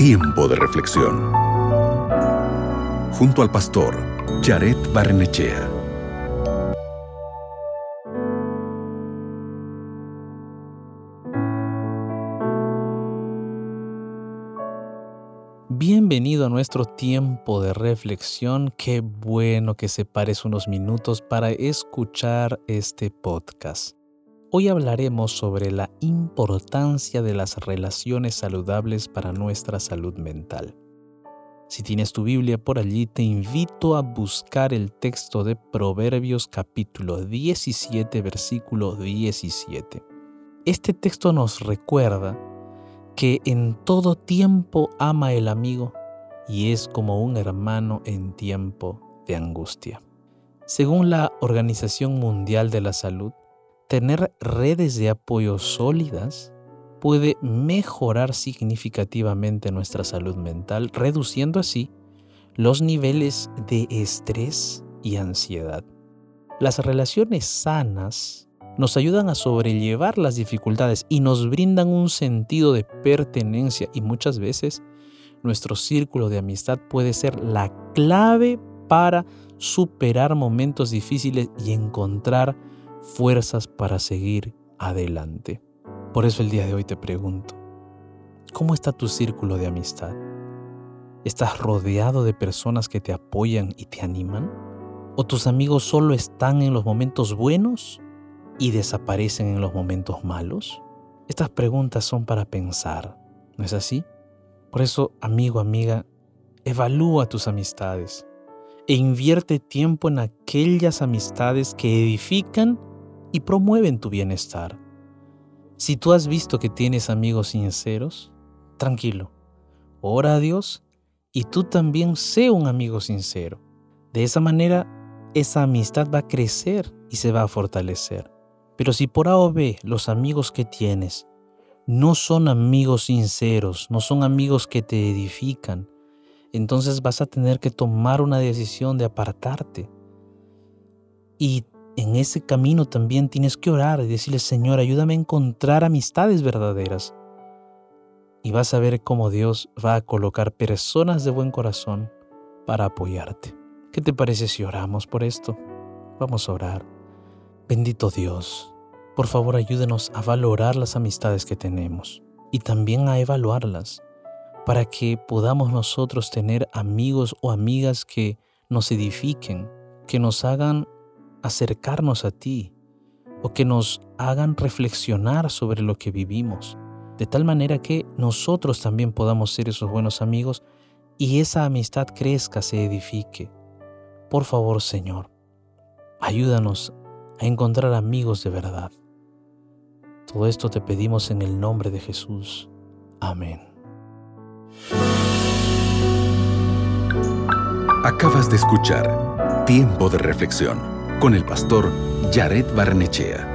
Tiempo de reflexión. Junto al pastor Jared Barrenechea. Bienvenido a nuestro tiempo de reflexión. Qué bueno que separes unos minutos para escuchar este podcast. Hoy hablaremos sobre la importancia de las relaciones saludables para nuestra salud mental. Si tienes tu Biblia por allí, te invito a buscar el texto de Proverbios capítulo 17, versículo 17. Este texto nos recuerda que en todo tiempo ama el amigo y es como un hermano en tiempo de angustia. Según la Organización Mundial de la Salud, tener redes de apoyo sólidas puede mejorar significativamente nuestra salud mental, reduciendo así los niveles de estrés y ansiedad. Las relaciones sanas nos ayudan a sobrellevar las dificultades y nos brindan un sentido de pertenencia, y muchas veces nuestro círculo de amistad puede ser la clave para superar momentos difíciles y encontrar fuerzas para seguir adelante. Por eso el día de hoy te pregunto, ¿cómo está tu círculo de amistad? ¿Estás rodeado de personas que te apoyan y te animan? ¿O tus amigos solo están en los momentos buenos y desaparecen en los momentos malos? Estas preguntas son para pensar, ¿no es así? Por eso, amigo, amiga, evalúa tus amistades e invierte tiempo en aquellas amistades que edifican y promueven tu bienestar. Si tú has visto que tienes amigos sinceros, tranquilo, ora a Dios y tú también sé un amigo sincero. De esa manera, esa amistad va a crecer y se va a fortalecer. Pero si por A o B los amigos que tienes no son amigos sinceros, no son amigos que te edifican, entonces vas a tener que tomar una decisión de apartarte. Y en ese camino también tienes que orar y decirle: Señor, ayúdame a encontrar amistades verdaderas. Y vas a ver cómo Dios va a colocar personas de buen corazón para apoyarte. ¿Qué te parece si oramos por esto? Vamos a orar. Bendito Dios, por favor ayúdenos a valorar las amistades que tenemos y también a evaluarlas para que podamos nosotros tener amigos o amigas que nos edifiquen, que nos hagan acercarnos a ti o que nos hagan reflexionar sobre lo que vivimos, de tal manera que nosotros también podamos ser esos buenos amigos y esa amistad crezca, se edifique. Por favor, Señor, ayúdanos a encontrar amigos de verdad. Todo esto te pedimos en el nombre de Jesús. Amén. Acabas de escuchar Tiempo de reflexión con el pastor Jared Barrenechea.